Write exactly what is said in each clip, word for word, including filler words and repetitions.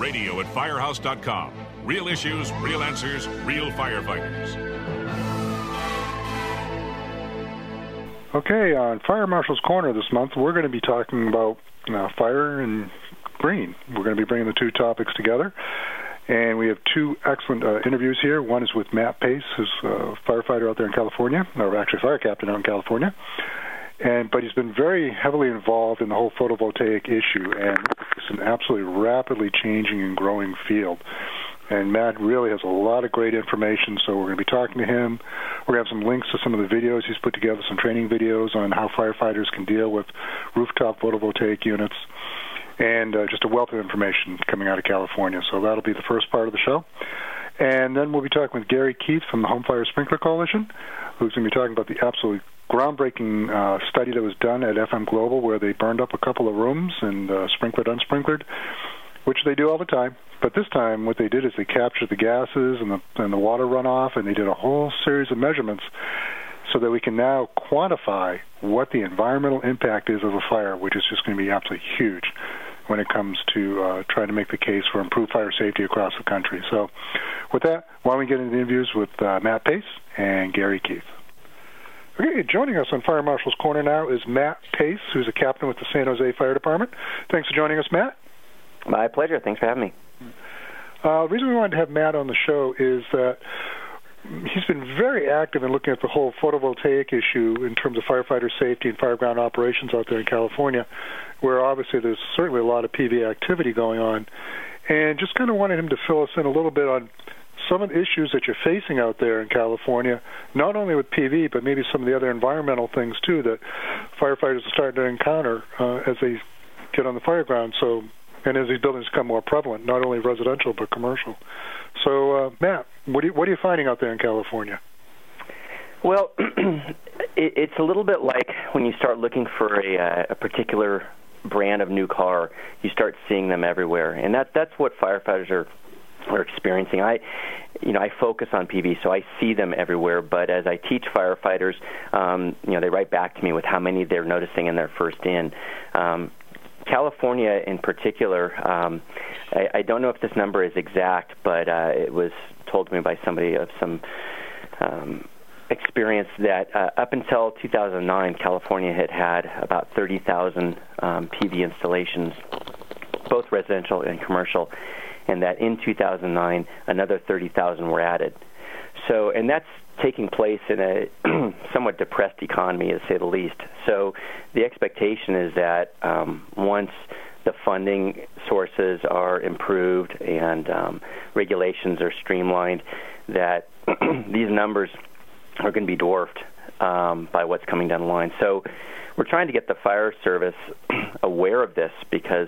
radio at firehouse dot com. Real issues, real answers, real firefighters. Okay, on Fire Marshal's Corner this month, we're going to be talking about uh, fire and green. We're going to be bringing the two topics together. And we have two excellent uh, interviews here. One is with Matt Pace, who's a firefighter out there in California, or actually fire captain out in California. And but he's been very heavily involved in the whole photovoltaic issue, and it's an absolutely rapidly changing and growing field. And Matt really has a lot of great information, so we're going to be talking to him. We're going to have some links to some of the videos he's put together, some training videos on how firefighters can deal with rooftop photovoltaic units, and uh, just a wealth of information coming out of California. So that'll be the first part of the show. And then we'll be talking with Gary Keith from the Home Fire Sprinkler Coalition, who's going to be talking about the absolutely groundbreaking uh, study that was done at F M Global, where they burned up a couple of rooms and uh, sprinklered, unsprinkled, which they do all the time. But this time what they did is they captured the gases and the, and the water runoff, and they did a whole series of measurements so that we can now quantify what the environmental impact is of a fire, which is just going to be absolutely huge when it comes to uh, trying to make the case for improved fire safety across the country. So with that, why don't we get into the interviews with uh, Matt Pace and Gary Keith. Okay, joining us on Fire Marshal's Corner now is Matt Pace, who's a captain with the San Jose Fire Department. Thanks for joining us, Matt. My pleasure. Thanks for having me. Uh, the reason we wanted to have Matt on the show is that he's been very active in looking at the whole photovoltaic issue in terms of firefighter safety and fireground operations out there in California, where obviously there's certainly a lot of P V activity going on. And just kind of wanted him to fill us in a little bit on some of the issues that you're facing out there in California, not only with P V, but maybe some of the other environmental things, too, that firefighters are starting to encounter uh, as they get on the fireground. So, and as these buildings become more prevalent, not only residential but commercial. So, uh, Matt, what, do you, what are you finding out there in California? Well, it, it's a little bit like when you start looking for a, uh, a particular brand of new car, you start seeing them everywhere, and that that's what firefighters are are experiencing. I, you know, I focus on P V, so I see them everywhere. But as I teach firefighters, um, you know, they write back to me with how many they're noticing in their first in. Um, California in particular, um, I, I don't know if this number is exact, but uh, it was told to me by somebody of some um, experience that uh, up until two thousand nine, California had had about thirty thousand um, P V installations, both residential and commercial, and that in two thousand nine, another thirty thousand were added. So, and that's taking place in a somewhat depressed economy, to say the least. So the expectation is that um, once the funding sources are improved and um, regulations are streamlined, that these numbers are going to be dwarfed um, by what's coming down the line. So we're trying to get the fire service aware of this, because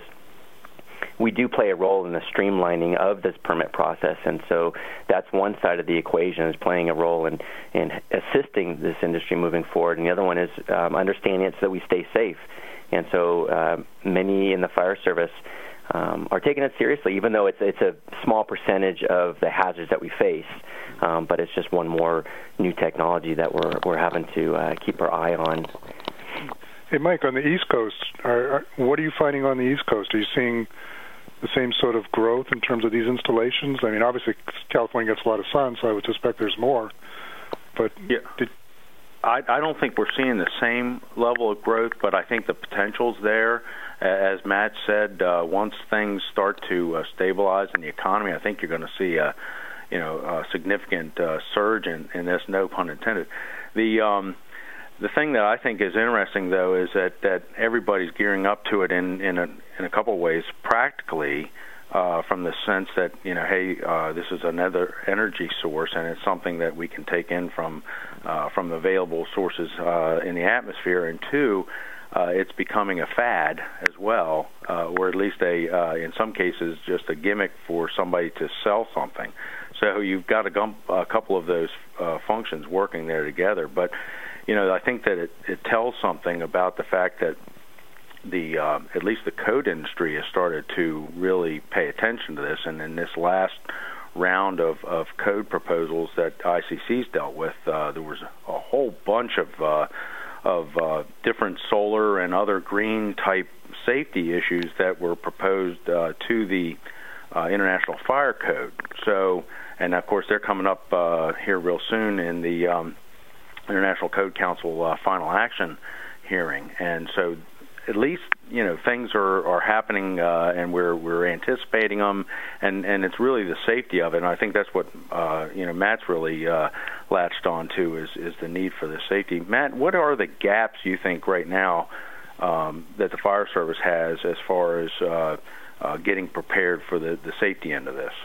we do play a role in the streamlining of this permit process, and so that's one side of the equation, is playing a role in, in assisting this industry moving forward, and the other one is um, understanding it so that we stay safe. And so uh, many in the fire service um, are taking it seriously, even though it's it's a small percentage of the hazards that we face, um, but it's just one more new technology that we're we're having to uh, keep our eye on. Hey, Mike, on the East Coast, are, are, what are you finding on the East Coast? Are you seeing the same sort of growth in terms of these installations? I mean, obviously, California gets a lot of sun, so I would suspect there's more. But yeah, did, I, I don't think we're seeing the same level of growth, but I think the potential's there. As Matt said, uh, once things start to uh, stabilize in the economy, I think you're going to see a, you know, a significant uh, surge in, in this. No pun intended. The um, The thing that I think is interesting, though, is that, that everybody's gearing up to it in, in, a, in a couple of ways. Practically, uh, from the sense that, you know, hey, uh, this is another energy source, and it's something that we can take in from uh, from available sources uh, in the atmosphere. And two, uh, it's becoming a fad as well, uh, or at least a, uh, in some cases, just a gimmick for somebody to sell something. So you've got a, gum, a couple of those uh, functions working there together. But you know, I think that it, it tells something about the fact that the uh, at least the code industry has started to really pay attention to this. And in this last round of, of code proposals that I C C's dealt with, uh, there was a whole bunch of uh, of uh, different solar and other green type safety issues that were proposed uh, to the uh, International Fire Code. So, and of course, they're coming up uh, here real soon in the um, International Code Council uh, final action hearing. And so, at least, you know, things are, are happening, uh, and we're we're anticipating them, and, and it's really the safety of it. And I think that's what uh, you know Matt's really uh, latched on to is is the need for the safety. Matt, what are the gaps you think right now um, that the fire service has as far as uh, uh, getting prepared for the, the safety end of this?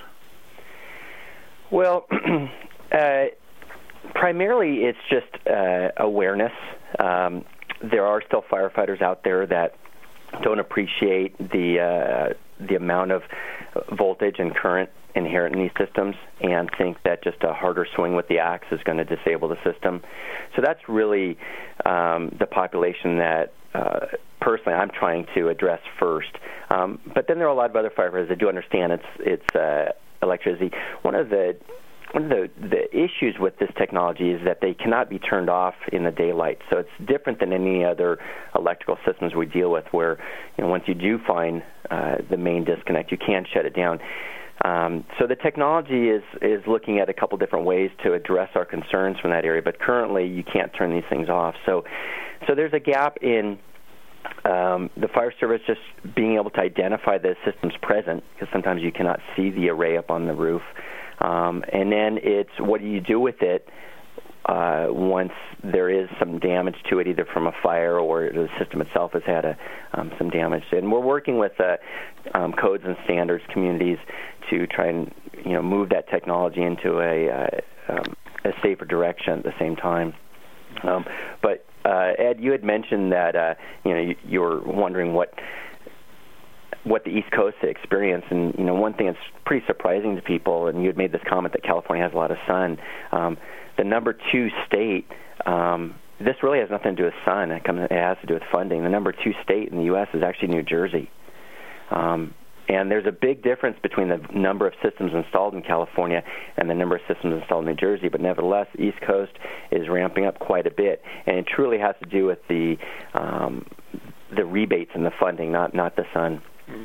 Well, uh, primarily it's just uh, awareness. Um, there are still firefighters out there that don't appreciate the uh, the amount of voltage and current inherent in these systems and think that just a harder swing with the axe is going to disable the system. So that's really um, the population that uh, personally I'm trying to address first. Um, but then there are a lot of other firefighters that do understand it's it's uh, electricity. One of the One of the, the issues with this technology is that they cannot be turned off in the daylight. So it's different than any other electrical systems we deal with where, you know, once you do find uh, the main disconnect, you can shut it down. Um, so the technology is, is looking at a couple different ways to address our concerns from that area, but currently you can't turn these things off. So, so there's a gap in Um, the fire service just being able to identify the systems present, because sometimes you cannot see the array up on the roof. Um, and then it's what do you do with it uh, once there is some damage to it, either from a fire or the system itself has had a, um, some damage. And we're working with uh, um, codes and standards communities to try and you know move that technology into a, uh, um, a safer direction at the same time. Um, but uh, Ed, you had mentioned that uh, you know you, you were wondering what. what the East Coast experienced, and you know one thing that's pretty surprising to people, and you had made this comment that California has a lot of sun. Um, the number two state, um, this really has nothing to do with sun. It, comes, it has to do with funding. The number two state in the U S is actually New Jersey, um, and there's a big difference between the number of systems installed in California and the number of systems installed in New Jersey. But nevertheless, the East Coast is ramping up quite a bit, and it truly has to do with the um, the rebates and the funding, not not the sun.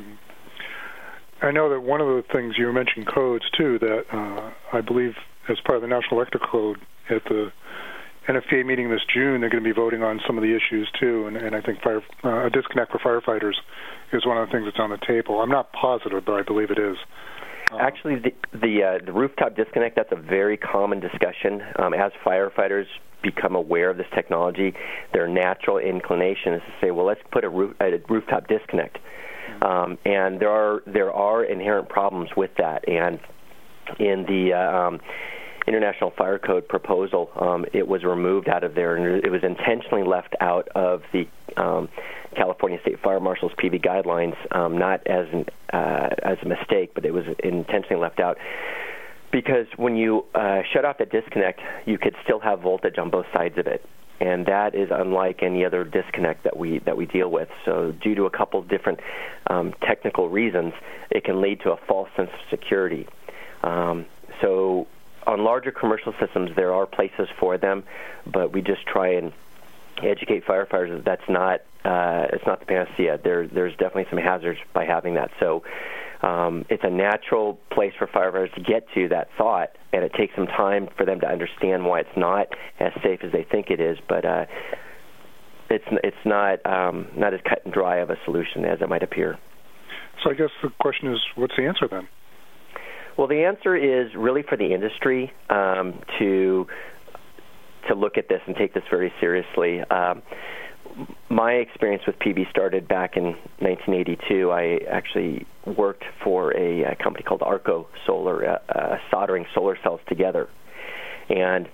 I know that one of the things you mentioned codes too, that uh, I believe as part of the National Electrical Code at the N F P A meeting this June, they're going to be voting on some of the issues too, and, and I think fire, uh, a disconnect for firefighters is one of the things that's on the table. I'm not positive, but I believe it is. Um, Actually, the the, uh, the rooftop disconnect, that's a very common discussion. Um, as firefighters become aware of this technology, their natural inclination is to say, well, let's put a, roof, a rooftop disconnect. Um, and there are there are inherent problems with that. And in the uh, um, International Fire Code proposal, um, it was removed out of there, and it was intentionally left out of the um, California State Fire Marshal's P V guidelines, um, not as an, uh, as a mistake, but it was intentionally left out. Because when you uh, shut off the disconnect, you could still have voltage on both sides of it. And that is unlike any other disconnect that we that we deal with. So due to a couple of different um, technical reasons, it can lead to a false sense of security. Um, so on larger commercial systems, there are places for them, but we just try and educate firefighters that that's not uh, it's not the panacea. There, there's definitely some hazards by having that. So um, it's a natural place for firefighters to get to that thought, and it takes some time for them to understand why it's not as safe as they think it is. But uh, it's it's not um, not as cut and dry of a solution as it might appear. So I guess the question is, what's the answer then? Well, the answer is really for the industry um, to to look at this and take this very seriously. Um, my experience with P V started back in nineteen eighty-two. I actually worked for a, a company called Arco Solar, uh, uh, soldering solar cells together. And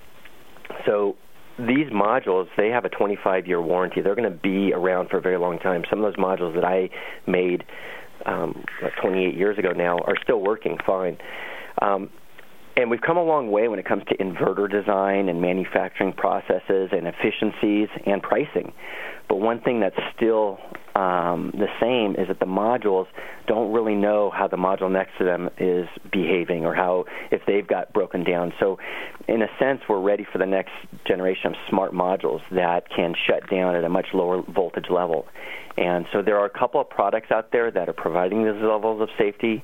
so these modules, they have a twenty-five year warranty. They're going to be around for a very long time. Some of those modules that I made um, like twenty-eight years ago now are still working fine. Um, And we've come a long way when it comes to inverter design and manufacturing processes and efficiencies and pricing. But one thing that's still um, the same is that the modules don't really know how the module next to them is behaving or how if they've got broken down. So in a sense, we're ready for the next generation of smart modules that can shut down at a much lower voltage level. And so there are a couple of products out there that are providing these levels of safety.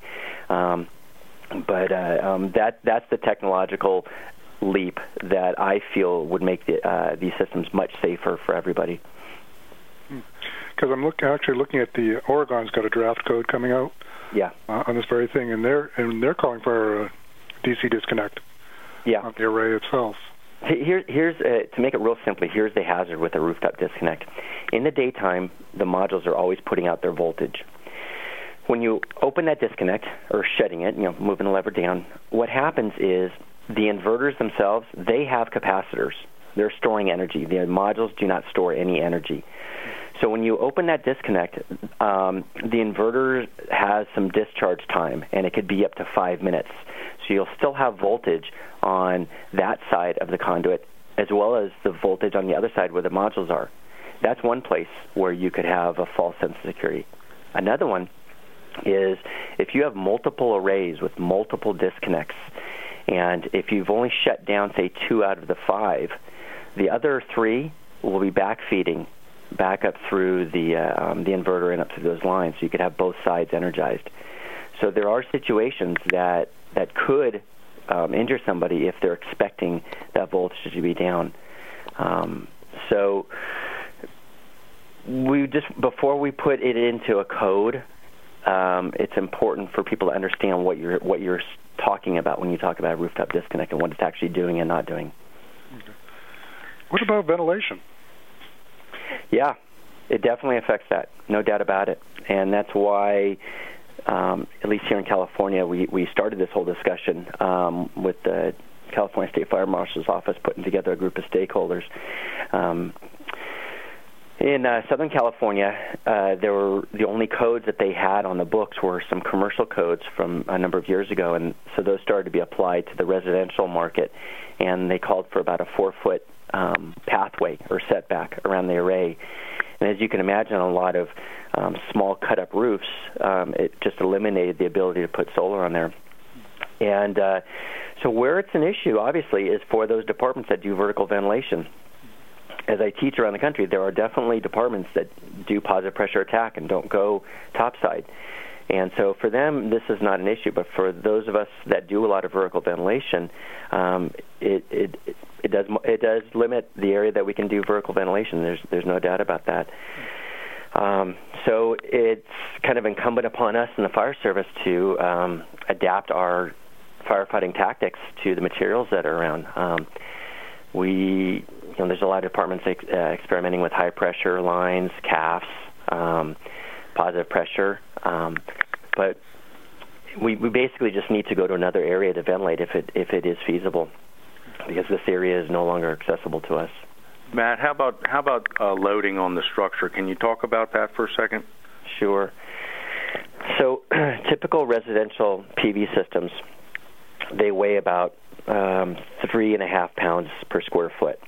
Um, but uh, um, that that's the technological leap that I feel would make the, uh, these systems much safer for everybody. Because I'm look, actually looking at the Oregon's got a draft code coming out. Yeah. Uh, on this very thing, and they're and they're calling for a D C disconnect. Yeah. On the array itself. Here, here's uh, to make it real simply. Here's the hazard with a rooftop disconnect. In the daytime, the modules are always putting out their voltage. When you open that disconnect or shutting it, you know, moving the lever down, what happens is the inverters themselves, they have capacitors. They're storing energy. The modules do not store any energy. So when you open that disconnect, um, the inverter has some discharge time, and it could be up to five minutes. So you'll still have voltage on that side of the conduit, as well as the voltage on the other side where the modules are. That's one place where you could have a false sense of security. Another one is if you have multiple arrays with multiple disconnects, and if you've only shut down, say, two out of the five, the other three will be backfeeding back up through the uh, um, the inverter and up through those lines, so you could have both sides energized. So there are situations that that could um, injure somebody if they're expecting that voltage to be down. Um, so we just before we put it into a code, um, it's important for people to understand what you're what you're talking about when you talk about a rooftop disconnect and what it's actually doing and not doing. Okay. What about ventilation? Yeah, it definitely affects that, no doubt about it. And that's why, um, at least here in California, we, we started this whole discussion um, with the California State Fire Marshal's Office putting together a group of stakeholders. Um, in uh, Southern California, uh, there were the only codes that they had on the books were some commercial codes from a number of years ago, and so those started to be applied to the residential market, and they called for about a four-foot Um, pathway or setback around the array. And as you can imagine, on a lot of um, small cut-up roofs, um, it just eliminated the ability to put solar on there. And uh, so where it's an issue, obviously, is for those departments that do vertical ventilation. As I teach around the country, there are definitely departments that do positive pressure attack and don't go topside. And so for them, this is not an issue. But for those of us that do a lot of vertical ventilation, um, it, it, it It does it does limit the area that we can do vertical ventilation. There's there's no doubt about that. Um, so it's kind of incumbent upon us in the fire service to um, adapt our firefighting tactics to the materials that are around. Um, we you know there's a lot of departments ex- uh, experimenting with high pressure lines, C A Fs, um, positive pressure, um, but we we basically just need to go to another area to ventilate if it if it is feasible, because this area is no longer accessible to us. Matt, how about how about uh, loading on the structure? Can you talk about that for a second? Sure. So typical residential P V systems, they weigh about um, three and a half pounds per square foot.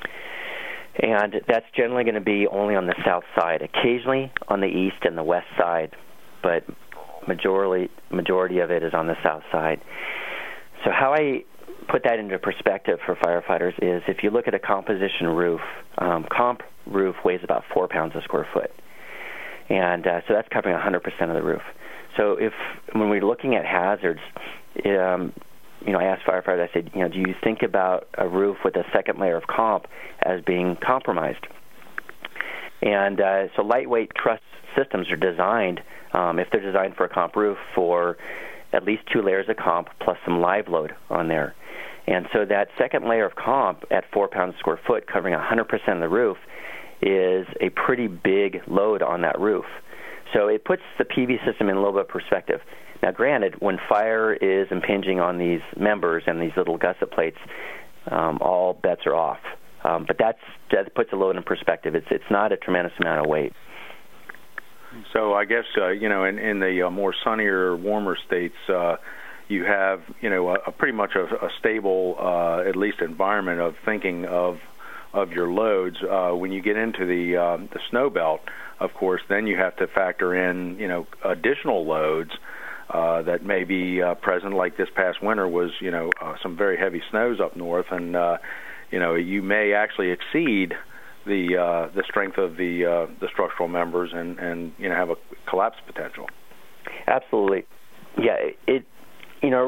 And that's generally going to be only on the south side, occasionally on the east and the west side, but majority majority of it is on the south side. So how I put that into perspective for firefighters is if you look at a composition roof, um, comp roof weighs about four pounds a square foot. And uh, so that's covering one hundred percent of the roof. So if when we're looking at hazards, um, you know, I asked firefighters, I said, you know, do you think about a roof with a second layer of comp as being compromised? And uh, so lightweight truss systems are designed, um, if they're designed for a comp roof, for at least two layers of comp plus some live load on there. And so that second layer of comp at four pounds a square foot covering one hundred percent of the roof is a pretty big load on that roof. So it puts the P V system in a little bit of perspective. Now, granted, when fire is impinging on these members and these little gusset plates, um, all bets are off. Um, but that's, that puts a load in perspective. It's it's not a tremendous amount of weight. So I guess, uh, you know, in, in the uh, more sunnier, warmer states, uh, you have, you know, a, a pretty much a, a stable, uh, at least environment of thinking of of your loads. Uh, when you get into the uh, the snow belt, of course, then you have to factor in, you know, additional loads uh, that may be uh, present. Like this past winter was, you know, uh, some very heavy snows up north, and uh, you know, you may actually exceed the uh, the strength of the uh, the structural members and, and you know have a collapse potential. Absolutely. Yeah, it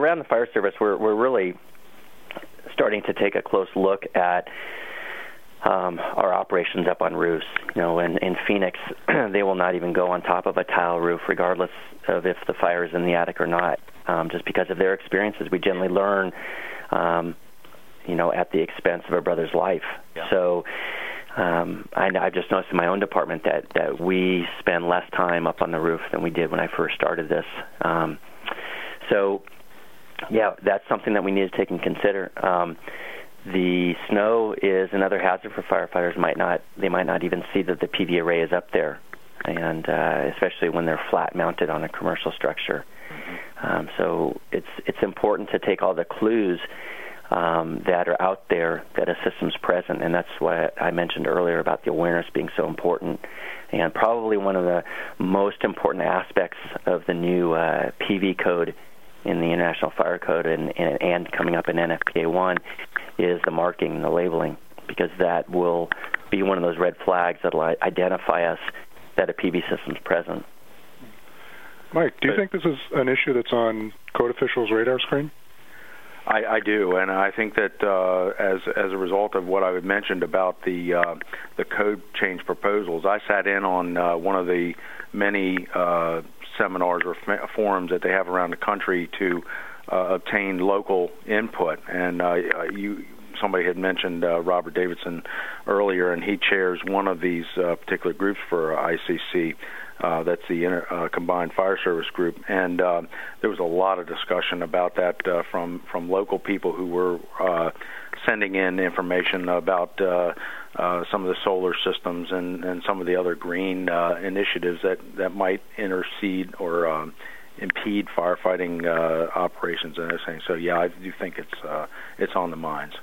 around the fire service, we're we're really starting to take a close look at um, our operations up on roofs. You know, in, in Phoenix, they will not even go on top of a tile roof, regardless of if the fire is in the attic or not, um, just because of their experiences. We generally learn, um, you know, at the expense of a brother's life. Yeah. So um, I, I've just noticed in my own department that, that we spend less time up on the roof than we did when I first started this. Um, so, yeah, that's something that we need to take and consider. Um, the snow is another hazard for firefighters. Might not they might not even see that the P V array is up there, and uh, especially when they're flat mounted on a commercial structure. Mm-hmm. Um, so it's it's important to take all the clues um, that are out there that a system's present, and that's what I mentioned earlier about the awareness being so important. And probably one of the most important aspects of the new uh, P V code in the International Fire Code and, and, and coming up in N F P A one is the marking, the labeling, because that will be one of those red flags that will identify us that a P V system's present. Mike, do you but, think this is an issue that's on code officials' radar screen? I, I do, and I think that uh, as as a result of what I had mentioned about the uh, the code change proposals, I sat in on uh, one of the many uh, seminars or f- forums that they have around the country to uh, obtain local input. And uh, you, somebody had mentioned uh, Robert Davidson earlier, and he chairs one of these uh, particular groups for I C C. Uh, that's the Inter- uh, Combined Fire Service Group, and uh, there was a lot of discussion about that uh, from from local people who were uh, sending in information about uh, uh, some of the solar systems and, and some of the other green uh, initiatives that, that might intercede or um, impede firefighting uh, operations and everything. So yeah, I do think it's uh, it's on the minds.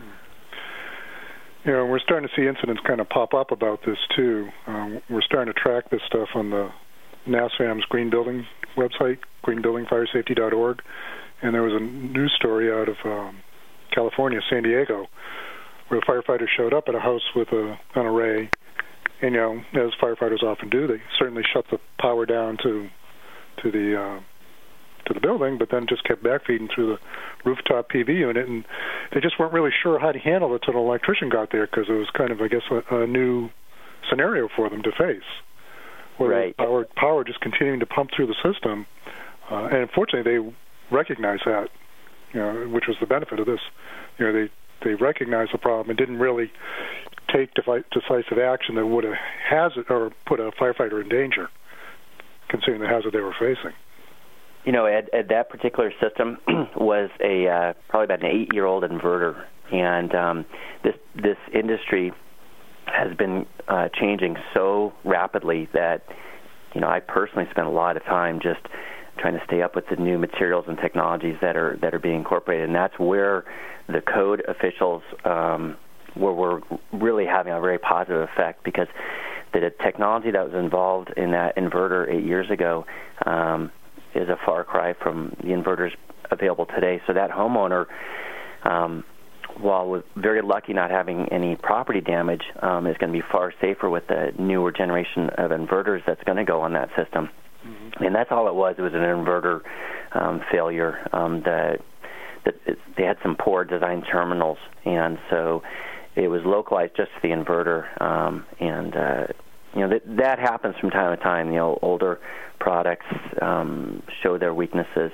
You know, we're starting to see incidents kind of pop up about this, too. Um, we're starting to track this stuff on the NASFAM's Green Building website, green building fire safety dot org. And there was a news story out of um, California, San Diego, where the firefighters showed up at a house with a, an array. And, you know, as firefighters often do, they certainly shut the power down to to the uh, to the building, but then just kept backfeeding through the rooftop P V unit, and they just weren't really sure how to handle it until an electrician got there, because it was kind of, I guess, a, a new scenario for them to face. Where right. power, power just continuing to pump through the system, uh, and unfortunately they recognized that, you know, which was the benefit of this. You know, they they recognized the problem and didn't really take defi- decisive action that would have hazard or put a firefighter in danger, considering the hazard they were facing. You know, Ed, Ed, that particular system was a uh, probably about an eight-year-old inverter, and um, this this industry has been uh, changing so rapidly that, you know, I personally spent a lot of time just trying to stay up with the new materials and technologies that are that are being incorporated, and that's where the code officials um, were, were really having a very positive effect, because the technology that was involved in that inverter eight years ago um, is a far cry from the inverters available today. So that homeowner, um, while was very lucky not having any property damage, um, is going to be far safer with the newer generation of inverters that's going to go on that system. Mm-hmm. And that's all it was. It was an inverter um, failure. Um, the, the, it, they had some poor design terminals, and so it was localized just to the inverter. Um, and uh, you know that that happens from time to time. You know, older products um, show their weaknesses,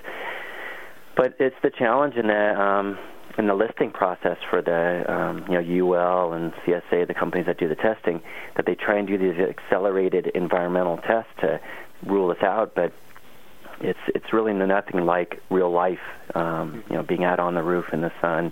but it's the challenge in the um, in the listing process for the um, you know U L and C S A, the companies that do the testing, that they try and do these accelerated environmental tests to rule this out, but it's it's really nothing like real life. Um, you know, being out on the roof in the sun.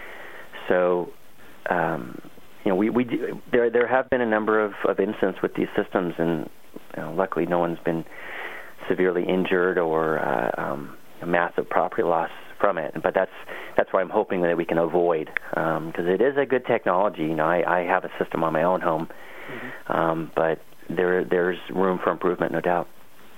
So. Um, You know, we, we do, there there have been a number of, of incidents with these systems, and you know, luckily no one's been severely injured or uh, um, a massive property loss from it. But that's that's why I'm hoping that we can avoid, because um, it is a good technology. You know, I, I have a system on my own home, mm-hmm. um, but there there's room for improvement, no doubt.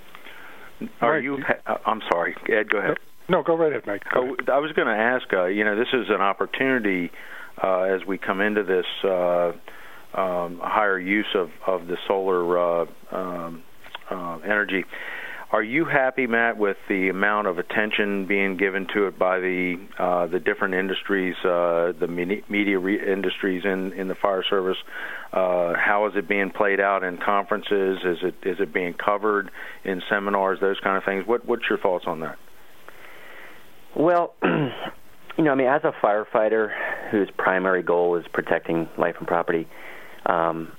Are you? I'm sorry, Ed. Go ahead. No, go right ahead, Mike. Go ahead. I was going to ask. Uh, you know, this is an opportunity. Uh, as we come into this uh, um, higher use of, of the solar uh, um, uh, energy, Are you happy, Matt, with the amount of attention being given to it by the uh, the different industries, uh, the media re- industries in, in the fire service? Uh, how is it being played out in conferences? Is it is it being covered in seminars? Those kind of things. What what's your thoughts on that? Well, you know, I mean, as a firefighter whose primary goal is protecting life and property, um,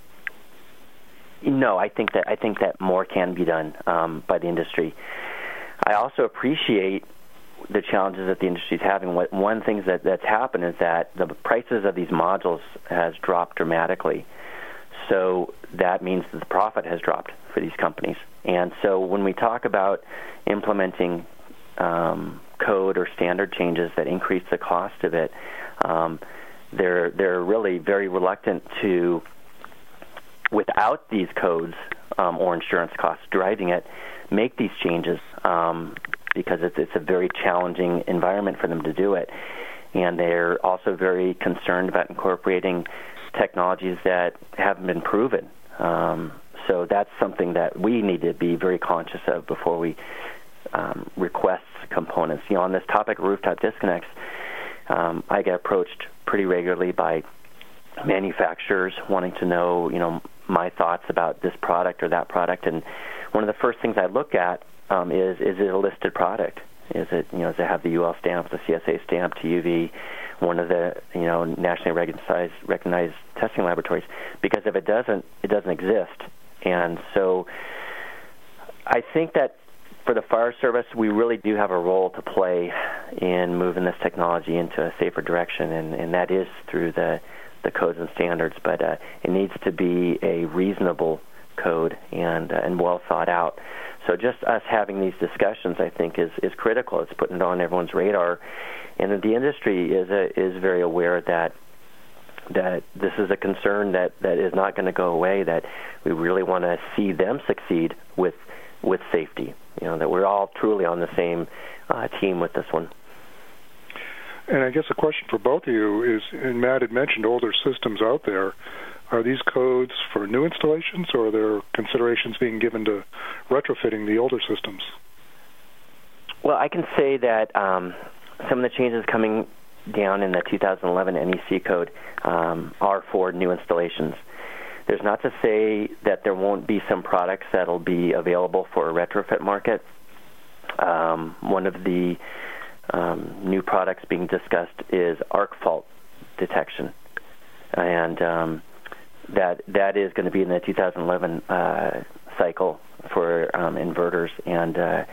no, I think that I think that more can be done um, by the industry. I also appreciate the challenges that the industry is having. What, one of the things that, that's happened is that the prices of these modules has dropped dramatically. So that means that the profit has dropped for these companies. And so when we talk about implementing um, code or standard changes that increase the cost of it, um, they're they're really very reluctant to, without these codes um, or insurance costs driving it, make these changes um, because it's, it's a very challenging environment for them to do it. And they're also very concerned about incorporating technologies that haven't been proven. Um, so that's something that we need to be very conscious of before we um, request components. You know, on this topic of rooftop disconnects, um, I get approached pretty regularly by manufacturers wanting to know, you know, my thoughts about this product or that product. And one of the first things I look at um, is, is it a listed product? Is it, you know, does it have the U L stamp, the C S A stamp, T U V, one of the, you know, nationally recognized, recognized testing laboratories? Because if it doesn't, it doesn't exist. And so I think that for the fire service, we really do have a role to play in moving this technology into a safer direction, and, and that is through the, the codes and standards. But uh, it needs to be a reasonable code and uh, and well thought out. So just us having these discussions, I think, is, is critical. It's putting it on everyone's radar, and the industry is a, is very aware that that this is a concern that, that is not going to go away. That we really want to see them succeed with with safety. You know, that we're all truly on the same uh, team with this one. And I guess a question for both of you is, and Matt had mentioned older systems out there. Are these codes for new installations, or are there considerations being given to retrofitting the older systems? Well, I can say that um, some of the changes coming down in the two thousand eleven N E C code um, are for new installations. There's not to say that there won't be some products that will be available for a retrofit market. Um, one of the um, new products being discussed is arc fault detection, and um, that that is going to be in the two thousand eleven uh, cycle for um, inverters. And uh,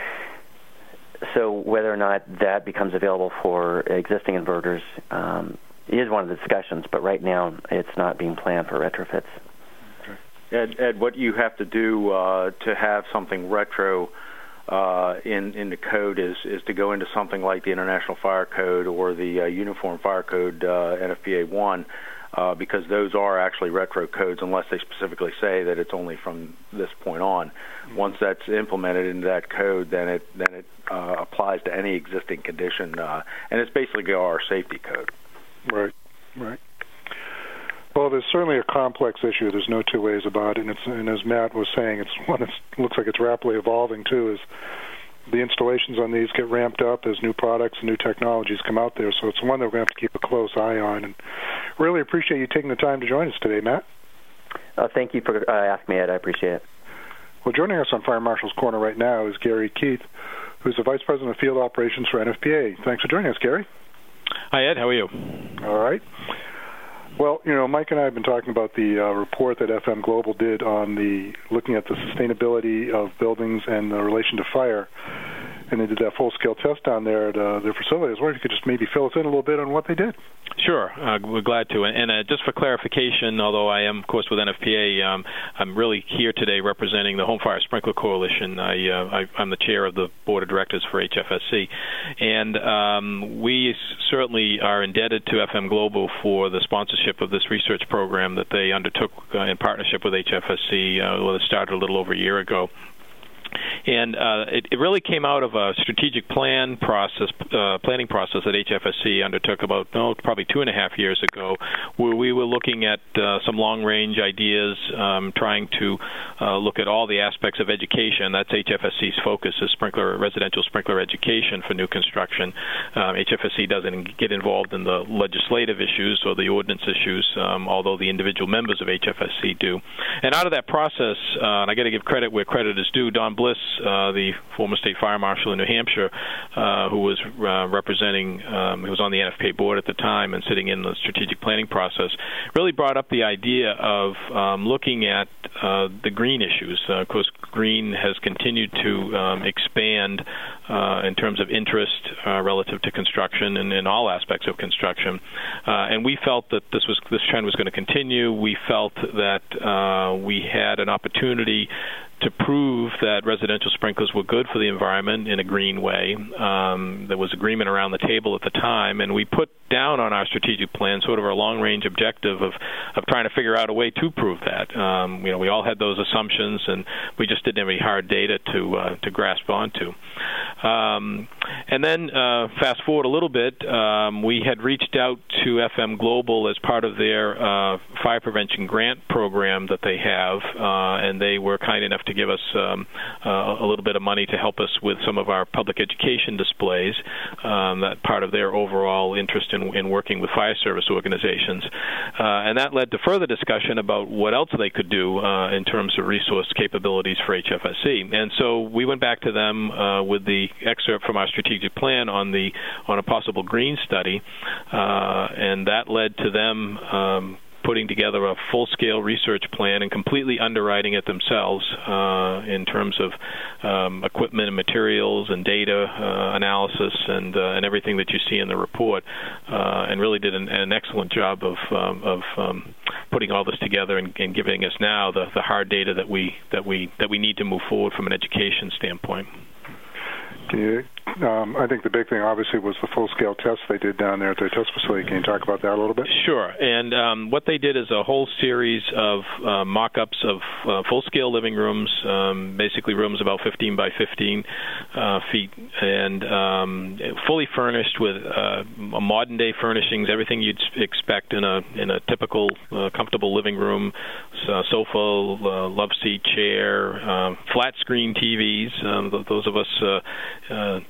so whether or not that becomes available for existing inverters um, is one of the discussions, but right now it's not being planned for retrofits. Ed, Ed, what you have to do uh, to have something retro uh, in in the code is is to go into something like the International Fire Code or the uh, Uniform Fire Code, uh, N F P A one, uh, because those are actually retro codes, unless they specifically say that it's only from this point on. Mm-hmm. Once that's implemented into that code, then it then it uh, applies to any existing condition, uh, and it's basically our safety code. Right, right. Well, there's certainly a complex issue. There's no two ways about it. And, it's, and as Matt was saying, it's one that looks like it's rapidly evolving, too, as the installations on these get ramped up as new products and new technologies come out there. So it's one that we're going to have to keep a close eye on. And really appreciate you taking the time to join us today, Matt. Uh, thank you for uh, asking me, Ed. I appreciate it. Well, joining us on Fire Marshal's Corner right now is Gary Keith, who's the Vice President of Field Operations for N F P A. Thanks for joining us, Gary. Hi, Ed. How are you? All right. Well, you know, Mike and I have been talking about the uh, report that F M Global did on the looking at the sustainability of buildings and the relation to fire, and they did that full-scale test down there at uh, their facility. I was wondering if you could just maybe fill us in a little bit on what they did. Sure, uh, we're glad to. And, and uh, just for clarification, although I am, of course, with N F P A, um, I'm really here today representing the Home Fire Sprinkler Coalition. I, uh, I, I'm the chair of the board of directors for H F S C, and um, we certainly are indebted to F M Global for the sponsorship of this research program that they undertook uh, in partnership with H F S C. Uh, well, it started a little over a year ago. And uh, it, it really came out of a strategic plan process, uh, planning process that H F S C undertook about, oh, probably two and a half years ago, where we were looking at uh, some long-range ideas, um, trying to uh, look at all the aspects of education. That's H F S C's focus, is sprinkler, residential sprinkler education for new construction. Um, H F S C doesn't get involved in the legislative issues or the ordinance issues, um, although the individual members of H F S C do. And out of that process, uh, and I got to give credit where credit is due, Don Bliss, Uh, the former state fire marshal in New Hampshire, uh, who was uh, representing, um, who was on the N F P A board at the time and sitting in the strategic planning process, really brought up the idea of um, looking at uh, the green issues. Uh, of course, green has continued to um, expand uh, in terms of interest uh, relative to construction and in all aspects of construction. Uh, and we felt that this was this trend was going to continue. We felt that uh, we had an opportunity to prove that residential sprinklers were good for the environment in a green way. Um, there was agreement around the table at the time, and we put down on our strategic plan sort of our long-range objective of, of trying to figure out a way to prove that. Um, you know, we all had those assumptions, and we just didn't have any hard data to uh, to grasp onto. Um, and then uh, fast forward a little bit, um, we had reached out to F M Global as part of their uh, fire prevention grant program that they have, uh, and they were kind enough to give us um, uh, a little bit of money to help us with some of our public education displays, um, that part of their overall interest in, in working with fire service organizations. Uh, and that led to further discussion about what else they could do uh, in terms of resource capabilities for H F S C. And so we went back to them uh, with the excerpt from our strategic plan on the on a possible green study, uh, and that led to them um, putting together a full-scale research plan and completely underwriting it themselves uh, in terms of um, equipment and materials and data uh, analysis and uh, and everything that you see in the report, uh, and really did an, an excellent job of um, of um, putting all this together and, and giving us now the, the hard data that we that we that we need to move forward from an education standpoint. Can you, um, I think the big thing, obviously, was the full-scale tests they did down there at their test facility. Can you talk about that a little bit? Sure. And um, what they did is a whole series of uh, mock-ups of uh, full-scale living rooms, um, basically rooms about fifteen by fifteen uh, feet, and um, fully furnished with uh, modern-day furnishings, everything you'd expect in a in a typical uh, comfortable living room: so, sofa, uh, love seat, chair, uh, flat-screen T Vs. Um, those of us. Uh, Uh,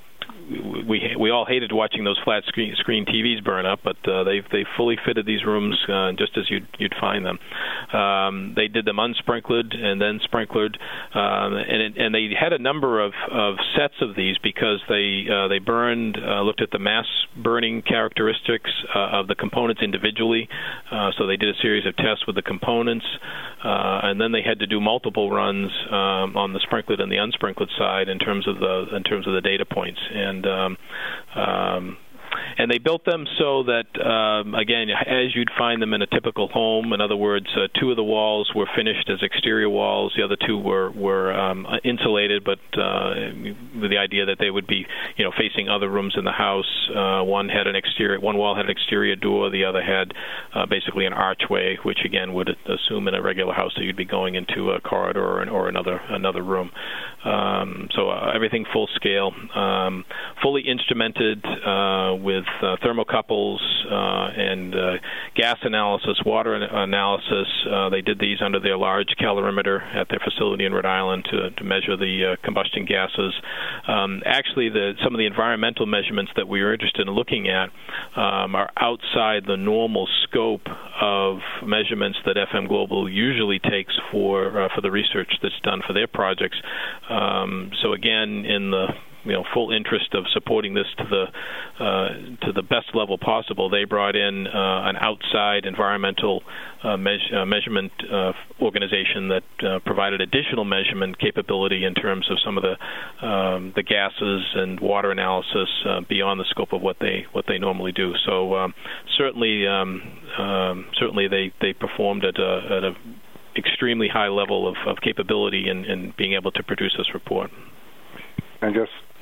we we all hated watching those flat screen screen T Vs burn up, but uh, they've they fully fitted these rooms uh, just as you'd you'd find them. Um, they did them unsprinkled and then sprinklered, um, and it, and they had a number of, of sets of these because they uh, they burned uh, looked at the mass burning characteristics uh, of the components individually. Uh, so they did a series of tests with the components, uh, and then they had to do multiple runs um, on the sprinkled and the unsprinkled side in terms of the in terms of the data points. And um, um, and they built them so that, um, again, as you'd find them in a typical home. In other words, uh, two of the walls were finished as exterior walls. The other two were were um, insulated, but uh, with the idea that they would be, you know, facing other rooms in the house. Uh, one had an exterior, one wall had an exterior door. The other had uh, basically an archway, which again would assume in a regular house that you'd be going into a corridor or, an, or another another room. Um, so uh, everything full scale, um, fully instrumented uh, with uh, thermocouples uh, and uh, gas analysis, water analysis. Uh, they did these under their large calorimeter at their facility in Rhode Island to, to measure the uh, combustion gases. Um, actually, the, some of the environmental measurements that we were interested in looking at um, are outside the normal scope of measurements that F M Global usually takes for uh, for the research that's done for their projects. Um, so again, in the you know full interest of supporting this to the uh, to the best level possible, they brought in uh, an outside environmental uh, me- uh, measurement uh, organization that uh, provided additional measurement capability in terms of some of the um, the gases and water analysis uh, beyond the scope of what they what they normally do. So um, certainly um, um, certainly they, they performed at a, at a extremely high level of, of capability in, in being able to produce this report. And just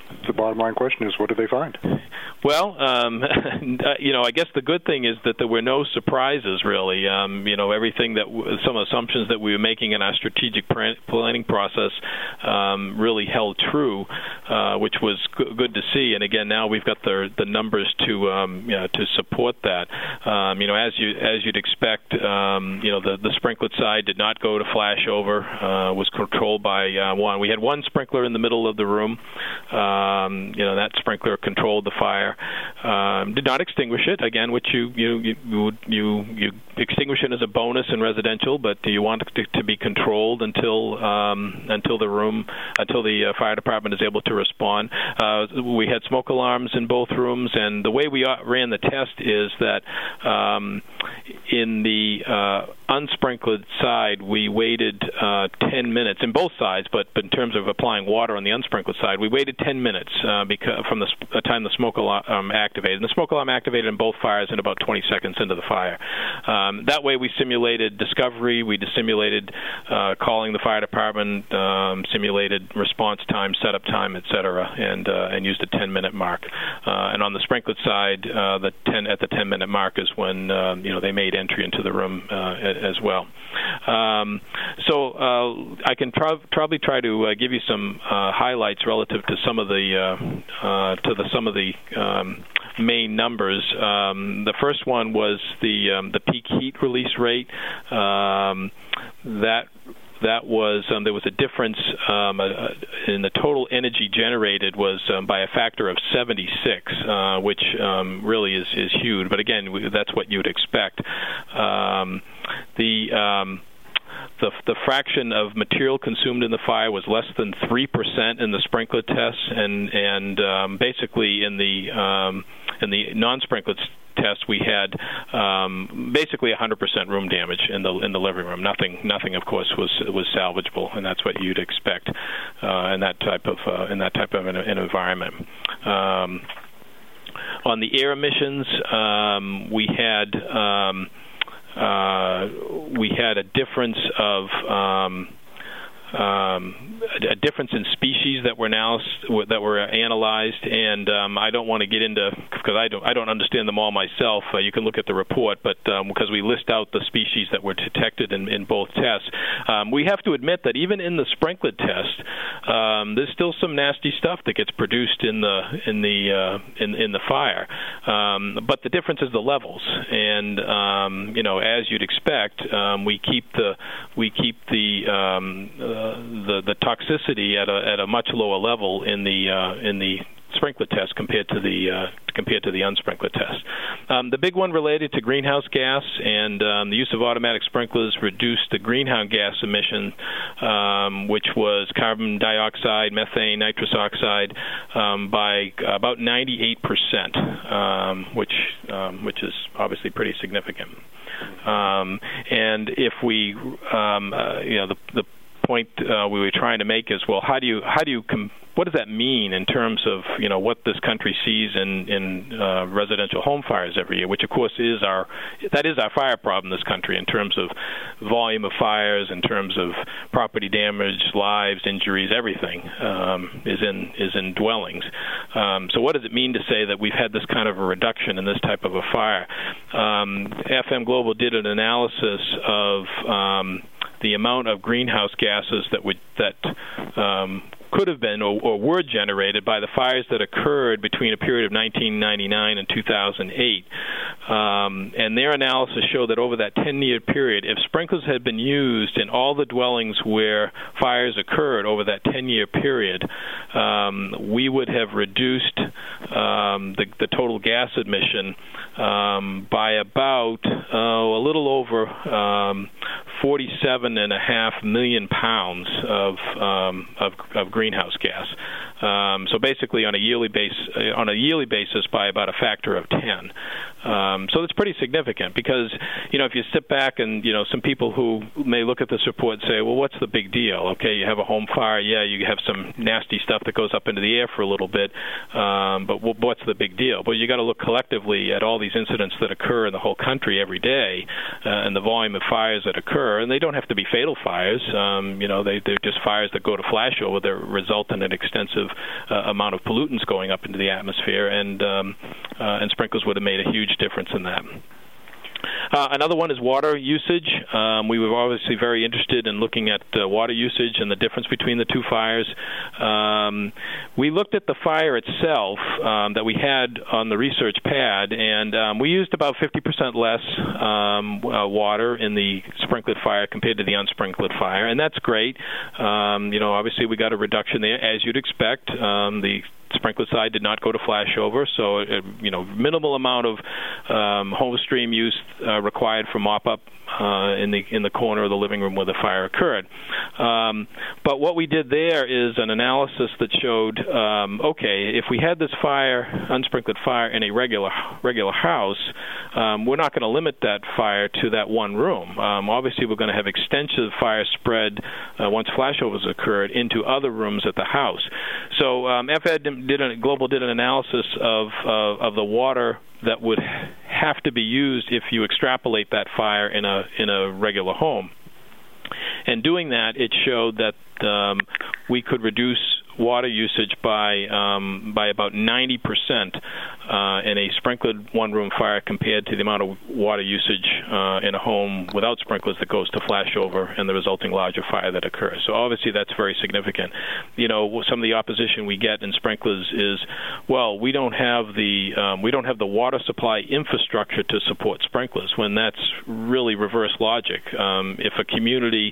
the bottom line question is, what did they find? Well, um, you know, I guess the good thing is that there were no surprises, really. Um, you know, everything that w- some assumptions that we were making in our strategic planning process um, really held true, uh, which was g- good to see. And again, now we've got the the numbers to um, you know, to support that. Um, you know, as you as you'd expect, um, you know, the the sprinkler side did not go to flashover. Uh, was controlled by uh, one. We had one sprinkler in the middle of the room. Um, you know, that sprinkler controlled the fire. Um, did not extinguish it again, which you you you you, you extinguish it as a bonus in residential, but you want it to, to be controlled until um, until the room until the uh, fire department is able to respond. Uh, we had smoke alarms in both rooms, and the way we ran the test is that um, in the uh, unsprinkled side, we waited uh, ten minutes in both sides, but, but in terms of applying water on the unsprinkled side, we waited ten minutes uh, because from the, sp- the time the smoke alarm um, activated. And the smoke alarm activated in both fires in about twenty seconds into the fire. Um, that way, we simulated discovery, we simulated uh, calling the fire department, um, simulated response time, setup time, et cetera, and uh, and used a ten-minute mark. Uh, and on the sprinkled side, uh, the ten at the ten-minute mark is when um, you know they made entry into the room uh, as well. Um, so uh, I can tr- probably try to uh, give you some uh, highlights relative to some of the uh, uh, to the some of the um, main numbers. Um, the first one was the um, the peak heat release rate. Um, that that was um, there was a difference um, uh, in the total energy generated was um, by a factor of seventy-six, uh, which um, really is, is huge. But again, we, that's what you'd expect. Um, the um, The, the fraction of material consumed in the fire was less than three percent in the sprinkler tests, and and um, basically in the um, in the non-sprinkler test we had um, basically one hundred percent room damage in the in the living room. Nothing nothing of course was was salvageable, and that's what you'd expect uh, in that type of uh, in that type of an, an environment. Um, on the air emissions, um, we had. Um, Uh, we had a difference of um, um, a, a difference in species that were now that were analyzed, and um, I don't want to get into because I don't I don't understand them all myself. Uh, you can look at the report, but um, because we list out the species that were detected in, in both tests, um, we have to admit that even in the sprinkler test, um, there's still some nasty stuff that gets produced in the in the uh, in in the fire. Um, but the difference is the levels, and um, you know, as you'd expect, um, we keep the we keep the um, uh, the the toxicity at a at a much lower level in the uh, in the sprinkler test compared to the uh, compared to the unsprinkler test. Um, the big one related to greenhouse gas, and um, the use of automatic sprinklers reduced the greenhouse gas emission, um, which was carbon dioxide, methane, nitrous oxide, um, by about ninety-eight percent, um, which um, which is obviously pretty significant. Um, and if we, um, uh, you know, the the point uh, we were trying to make is, well, how do you how do you com- what does that mean in terms of, you know, what this country sees in in uh, residential home fires every year, which of course is our that is our fire problem in this country in terms of volume of fires, in terms of property damage, lives, injuries, everything um, is in is in dwellings. Um, so what does it mean to say that we've had this kind of a reduction in this type of a fire? Um, F M Global did an analysis of um, the amount of greenhouse gases that would that um, could have been or, or were generated by the fires that occurred between a period of nineteen ninety-nine and two thousand eight. Um, and their analysis showed that over that ten-year period, if sprinklers had been used in all the dwellings where fires occurred over that ten-year period, um, we would have reduced um, the, the total gas emission um, by about uh, a little over um, forty-seven and a half million pounds of um, of, of greenhouse gas. Um, so basically, on a yearly base, uh, on a yearly basis, by about a factor of ten. Um, so it's pretty significant because, you know, if you sit back and, you know, some people who may look at this report and say, well, what's the big deal? Okay, you have a home fire, yeah, you have some nasty stuff that goes up into the air for a little bit, um, but what's the big deal? But you got to look collectively at all these incidents that occur in the whole country every day uh, and the volume of fires that occur. occur, and they don't have to be fatal fires. Um, you know, they, they're just fires that go to flashover that result in an extensive uh, amount of pollutants going up into the atmosphere, and um, uh, and sprinklers would have made a huge difference in that. Uh, another one is water usage. Um, we were obviously very interested in looking at uh, water usage and the difference between the two fires. Um, we looked at the fire itself um, that we had on the research pad, and um, we used about fifty percent less um, uh, water in the sprinklered fire compared to the unsprinkled fire, and that's great. Um, you know, obviously we got a reduction there, as you'd expect. Um, the sprinkler side did not go to flashover, so uh, you know, minimal amount of um, home stream use uh, required for mop-up uh, in the in the corner of the living room where the fire occurred. Um, but what we did there is an analysis that showed, um, okay, if we had this fire, unsprinkled fire, in a regular regular house, um, we're not going to limit that fire to that one room. Um, obviously, we're going to have extensive fire spread uh, once flashovers occurred into other rooms at the house. So um, F E D did a, Global did an analysis of uh, of the water that would have to be used if you extrapolate that fire in a in a regular home. And doing that, it showed that um, we could reduce water usage by um, by about ninety percent uh, in a sprinklered one-room fire compared to the amount of water usage uh, in a home without sprinklers that goes to flashover and the resulting larger fire that occurs. So obviously that's very significant. You know, some of the opposition we get in sprinklers is, well, we don't have the um, we don't have the water supply infrastructure to support sprinklers, when that's really reverse logic. Um, if a community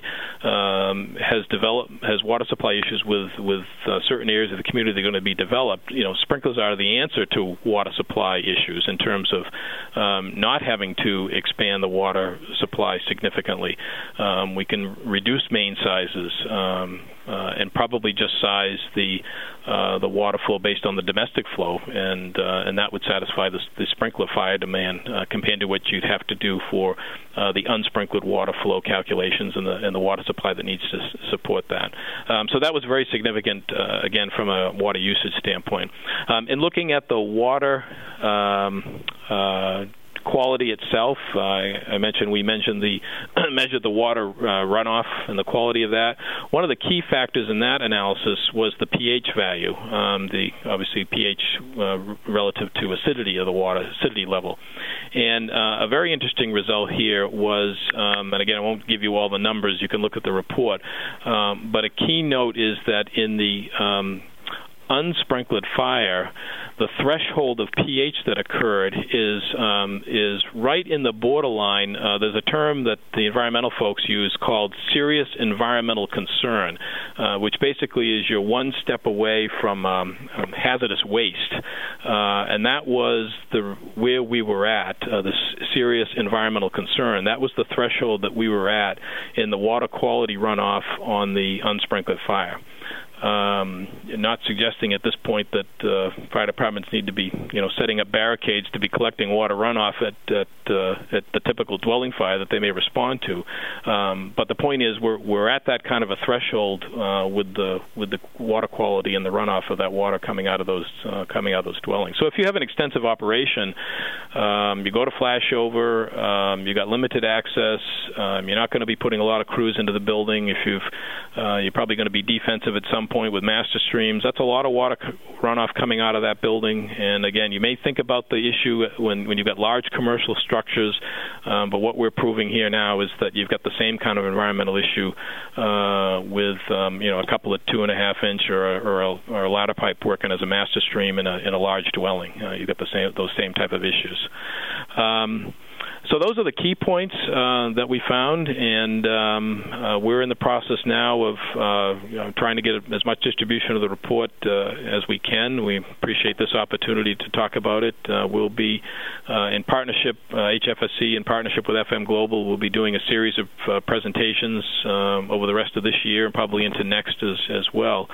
um, has developed has water supply issues with with uh, certain areas of the community that are going to be developed, you know, sprinklers are the answer to water supply issues in terms of um, not having to expand the water supply significantly. Um, we can reduce main sizes um, uh, and probably just size the uh, the water flow based on the domestic flow, and uh, and that would satisfy the, the sprinkler fire demand uh, compared to what you'd have to do for uh, the unsprinkled water flow calculations and the and the water supply that needs to s- support that. Um, so that was very significant, uh, again, from a water usage standpoint. Um, in looking at the water um, uh, quality itself, uh, I, I mentioned we mentioned the measured the water uh, runoff and the quality of that. One of the key factors in that analysis was the pH value, um, the obviously pH uh, relative to acidity of the water, acidity level. And uh, a very interesting result here was, um, and again, I won't give you all the numbers, you can look at the report, um, but a key note is that in the um, unsprinkled fire, the threshold of pH that occurred is um, is right in the borderline. Uh, there's a term that the environmental folks use called serious environmental concern, uh, which basically is you're one step away from um, um, hazardous waste, uh, and that was the where we were at. Uh, the serious environmental concern. That was the threshold that we were at in the water quality runoff on the unsprinkled fire. Um, not suggesting at this point that uh, fire departments need to be, you know, setting up barricades to be collecting water runoff at at, uh, at the typical dwelling fire that they may respond to. Um, but the point is, we're we're at that kind of a threshold uh, with the with the water quality and the runoff of that water coming out of those uh, coming out of those dwellings. So if you have an extensive operation, um, you go to flashover, um, you got limited access. Um, you're not going to be putting a lot of crews into the building. If you've uh, you're probably going to be defensive at some point with master streams. That's a lot of water runoff coming out of that building. And again, you may think about the issue when, when you've got large commercial structures, um, but what we're proving here now is that you've got the same kind of environmental issue uh, with um, you know a couple of two and a half inch or a, or, a, or a ladder pipe working as a master stream in a in a large dwelling. Uh, you've got the same those same type of issues. Um, So those are the key points uh, that we found, and um, uh, we're in the process now of uh, you know, trying to get as much distribution of the report uh, as we can. We appreciate this opportunity to talk about it. Uh, we'll be uh, in partnership, uh, H F S C in partnership with F M Global, we'll be doing a series of uh, presentations um, over the rest of this year and probably into next as, as well,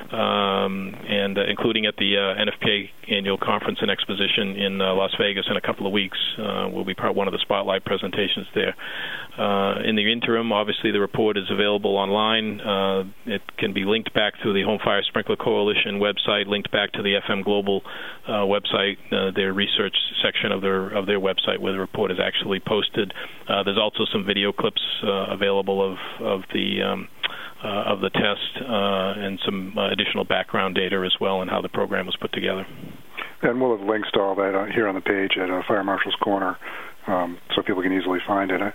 um, and uh, including at the uh, N F P A annual conference and exposition in uh, Las Vegas in a couple of weeks. Uh, we'll be part one of the spotlight presentations there. Uh, in the interim, obviously, the report is available online. Uh, it can be linked back to the Home Fire Sprinkler Coalition website, linked back to the F M Global uh, website, uh, their research section of their of their website where the report is actually posted. Uh, there's also some video clips uh, available of of the um, uh, of the test uh, and some uh, additional background data as well on how the program was put together. And we'll have links to all that uh, here on the page at uh, Fire Marshal's Corner, um, so people can easily find it. I,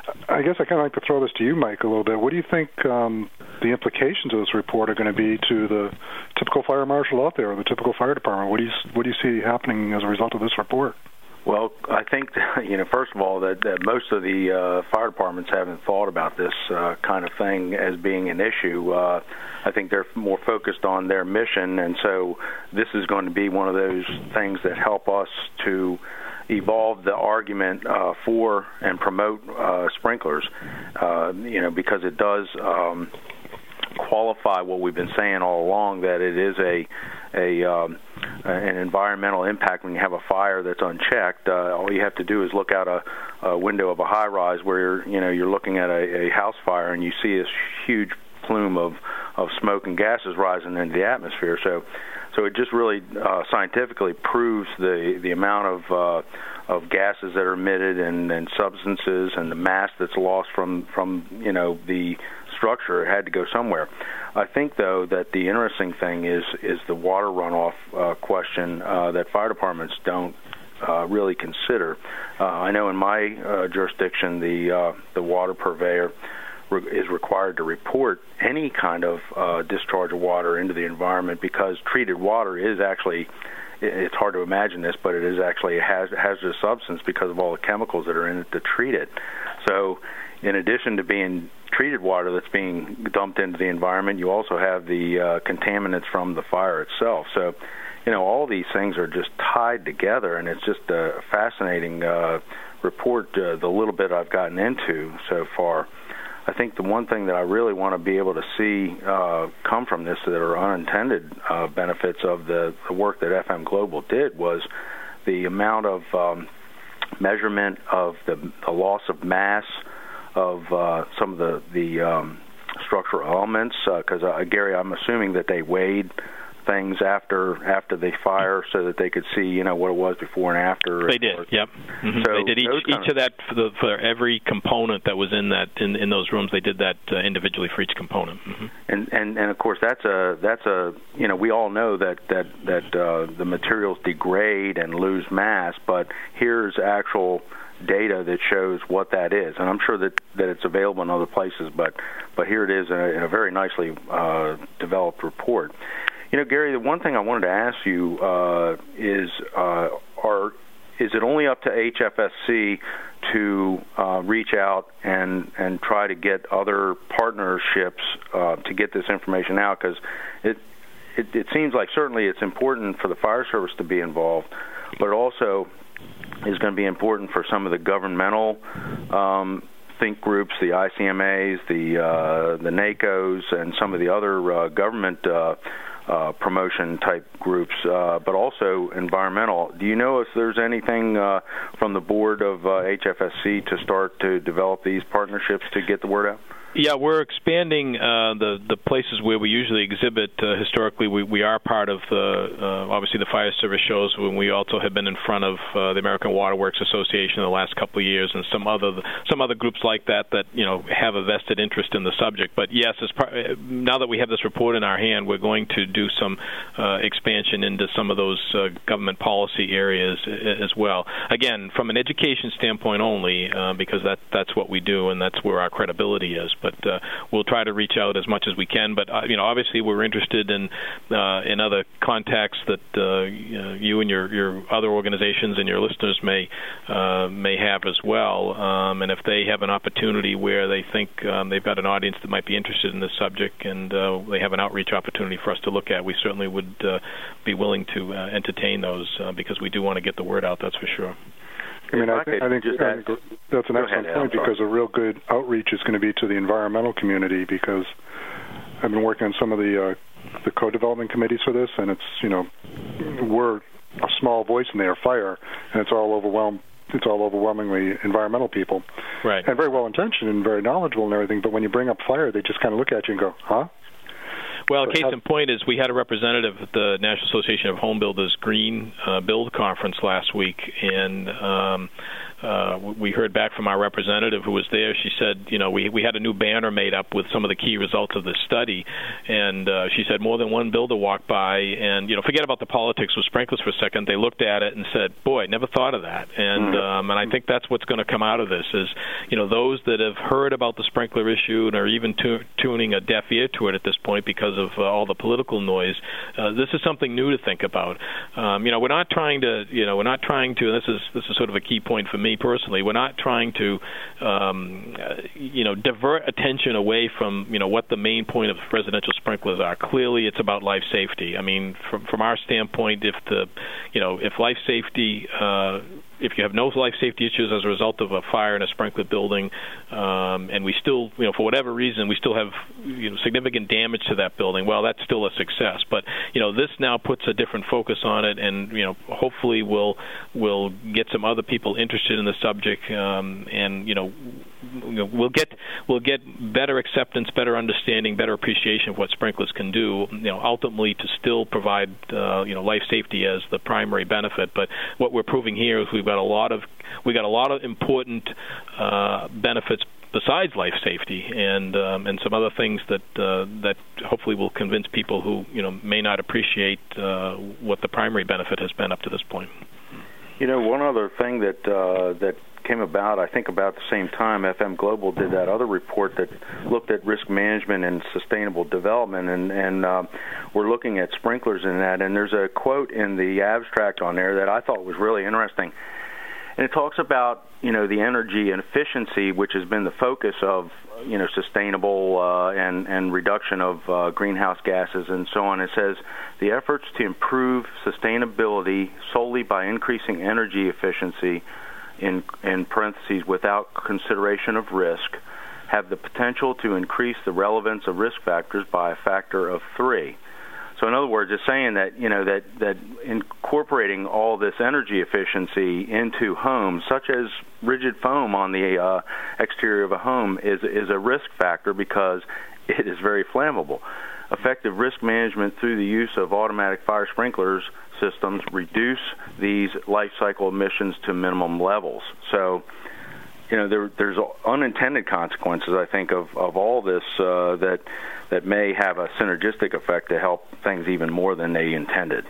I guess I kind of like to throw this to you, Mike, a little bit. What do you think um, the implications of this report are going to be to the typical fire marshal out there, or the typical fire department? What do you what do you see happening as a result of this report? Well, I think, you know, first of all, that, that most of the uh, fire departments haven't thought about this uh, kind of thing as being an issue. Uh, I think they're more focused on their mission, and so this is going to be one of those things that help us to evolve the argument uh, for and promote uh, sprinklers, uh, you know, because it does um, qualify what we've been saying all along, that it is a a um, an environmental impact when you have a fire that's unchecked. Uh, all you have to do is look out a, a window of a high-rise where you're, you know, you're looking at a, a house fire and you see this huge plume of, of smoke and gases rising into the atmosphere. So, so it just really uh, scientifically proves the the amount of uh, of gases that are emitted and, and substances and the mass that's lost from from you know the structure. It had to go somewhere. I think, though, that the interesting thing is is the water runoff uh, question uh, that fire departments don't uh, really consider. Uh, I know in my uh, jurisdiction, the uh, the water purveyor re- is required to report any kind of uh, discharge of water into the environment, because treated water is actually, it's hard to imagine this, but it is actually a haz- hazardous substance because of all the chemicals that are in it to treat it. So in addition to being treated water that's being dumped into the environment, you also have the uh, contaminants from the fire itself. So, you know, all these things are just tied together, and it's just a fascinating uh, report, uh, the little bit I've gotten into so far. I think the one thing that I really want to be able to see uh, come from this that are unintended uh, benefits of the, the work that F M Global did was the amount of um, measurement of the, the loss of mass of uh, some of the, the um, structural elements, because, uh, uh, Gary, I'm assuming that they weighed things after after the fire so that they could see, you know, what it was before and after. They did, yep. Mm-hmm. So they did each, each of that for, the, for every component that was in that in, in those rooms. They did that uh, individually for each component. Mm-hmm. And, and and of course that's a that's a you know we all know that that that uh, the materials degrade and lose mass, but here's actual data that shows what that is, and I'm sure that, that it's available in other places, but but here it is in a, in a very nicely uh, developed report. You know, Gary, the one thing I wanted to ask you uh, is, uh, are is it only up to H F S C to uh, reach out and and try to get other partnerships uh, to get this information out? Because it, it it seems like certainly it's important for the fire service to be involved, but also is going to be important for some of the governmental um, think groups, the I C M As, the uh, the NACOs, and some of the other uh, government uh, uh, promotion type groups, uh, but also environmental. Do you know if there's anything uh, from the board of uh, H F S C to start to develop these partnerships to get the word out? Yeah, we're expanding uh, the the places where we usually exhibit. Uh, historically, we, we are part of the uh, obviously the fire service shows. When we also have been in front of uh, the American Water Works Association in the last couple of years, and some other some other groups like that that you know have a vested interest in the subject. But yes, as part, now that we have this report in our hand, we're going to do some uh, expansion into some of those uh, government policy areas as well. Again, from an education standpoint only, uh, because that that's what we do, and that's where our credibility is. But uh, we'll try to reach out as much as we can. But uh, you know, obviously, we're interested in uh, in other contacts that uh, you and your, your other organizations and your listeners may uh, may have as well. Um, and if they have an opportunity where they think um, they've got an audience that might be interested in this subject, and uh, they have an outreach opportunity for us to look at, we certainly would uh, be willing to uh, entertain those uh, because we do want to get the word out. That's for sure. I mean, I, th- I, think, I think that's an excellent ahead, point because a real good outreach is going to be to the environmental community, because I've been working on some of the uh, the co-development committees for this, and it's, you know, we're a small voice in there, fire, and it's all overwhelmed it's all overwhelmingly environmental people, right? And very well intentioned and very knowledgeable and everything. But when you bring up fire, they just kind of look at you and go, "Huh?" Well, case in point is we had a representative at the National Association of Home Builders Green uh, Build Conference last week, and um, uh, we heard back from our representative who was there. She said, you know, we we had a new banner made up with some of the key results of this study, and uh, she said more than one builder walked by, and, you know, forget about the politics with sprinklers for a second. They looked at it and said, boy, never thought of that. And, mm-hmm. um, and I think that's what's going to come out of this is, you know, those that have heard about the sprinkler issue and are even tu- tuning a deaf ear to it at this point because of uh, all the political noise, uh, this is something new to think about. Um, you know, we're not trying to, you know, we're not trying to, and this is this is sort of a key point for me personally, we're not trying to, um, uh, you know, divert attention away from, you know, what the main point of residential sprinklers are. Clearly, it's about life safety. I mean, from from our standpoint, if the, you know, if life safety, uh, if you have no life safety issues as a result of a fire in a sprinkler building, um, and we still, you know, for whatever reason, we still have, you know, significant damage to that building, well, that's still a success. But, you know, this now puts a different focus on it, and, you know, hopefully we'll, we'll get some other people interested in the subject, um, and, you know, we'll get we'll get better acceptance, better understanding, better appreciation of what sprinklers can do, you know, ultimately to still provide, uh, you know, life safety as the primary benefit. But what we're proving here is we've got a lot of we got a lot of important uh, benefits besides life safety, and um, and some other things that uh, that hopefully will convince people who, you know, may not appreciate uh, what the primary benefit has been up to this point. You know, one other thing that uh, that came about, I think about the same time, F M Global did that other report that looked at risk management and sustainable development, and, and uh, we're looking at sprinklers in that, and there's a quote in the abstract on there that I thought was really interesting. And it talks about, you know, the energy and efficiency, which has been the focus of, you know, sustainable uh, and, and reduction of uh, greenhouse gases and so on. It says, the efforts to improve sustainability solely by increasing energy efficiency, in, in parentheses, without consideration of risk, have the potential to increase the relevance of risk factors by a factor of three. So in other words, it's saying that, you know, that, that incorporating all this energy efficiency into homes, such as rigid foam on the uh, exterior of a home, is is a risk factor because it is very flammable. Effective risk management through the use of automatic fire sprinklers systems reduce these life cycle emissions to minimum levels. So, you know, there, there's unintended consequences, I think, of, of all this uh, that that may have a synergistic effect to help things even more than they intended.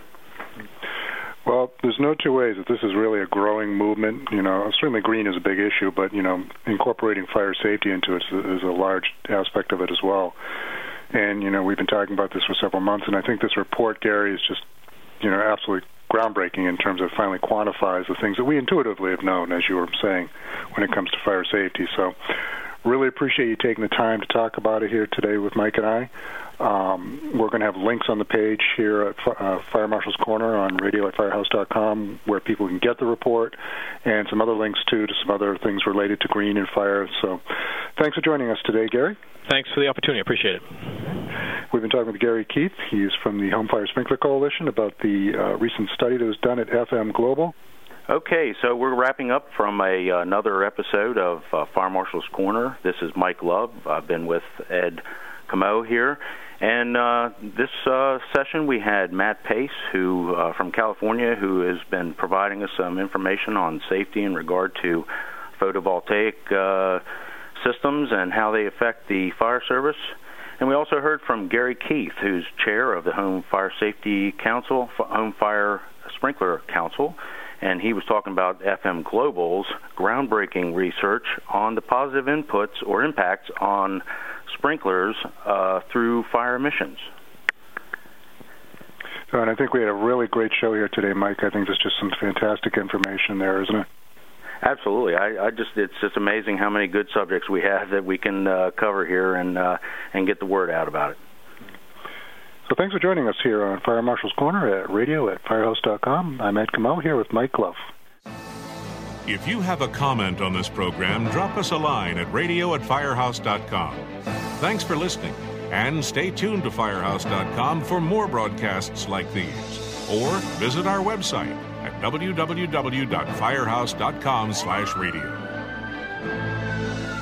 Well, there's no two ways that this is really a growing movement. You know, certainly green is a big issue, but, you know, incorporating fire safety into it is a large aspect of it as well. And, you know, we've been talking about this for several months, and I think this report, Gary, is just, you know, absolutely groundbreaking in terms of finally quantifies the things that we intuitively have known, as you were saying, when it comes to fire safety. So really appreciate you taking the time to talk about it here today with Mike and I. Um, we're going to have links on the page here at uh, Fire Marshal's Corner on radio at firehouse dot com where people can get the report, and some other links, too, to some other things related to green and fire. So thanks for joining us today, Gary. Thanks for the opportunity. I appreciate it. We've been talking with Gary Keith. He's from the Home Fire Sprinkler Coalition about the uh, recent study that was done at F M Global. Okay, so we're wrapping up from a, uh, another episode of uh, Fire Marshal's Corner. This is Mike Love. I've been with Ed Camo here. And uh, this uh, session we had Matt Pace, who uh, from California, who has been providing us some information on safety in regard to photovoltaic uh, systems and how they affect the fire service. And we also heard from Gary Keith, who's chair of the Home Fire Safety Council, Home Fire Sprinkler Council, and he was talking about F M Global's groundbreaking research on the positive inputs or impacts on sprinklers uh, through fire emissions. So, and I think we had a really great show here today, Mike. I think there's just some fantastic information there, isn't it? Absolutely. I, I just it's just amazing how many good subjects we have that we can uh, cover here and uh, and get the word out about it. So thanks for joining us here on Fire Marshal's Corner at radio at firehouse dot com. I'm Ed Camo here with Mike Love. If you have a comment on this program, drop us a line at radio at firehouse dot com. Thanks for listening, and stay tuned to firehouse dot com for more broadcasts like these. Or visit our website at w w w dot firehouse dot com slash radio.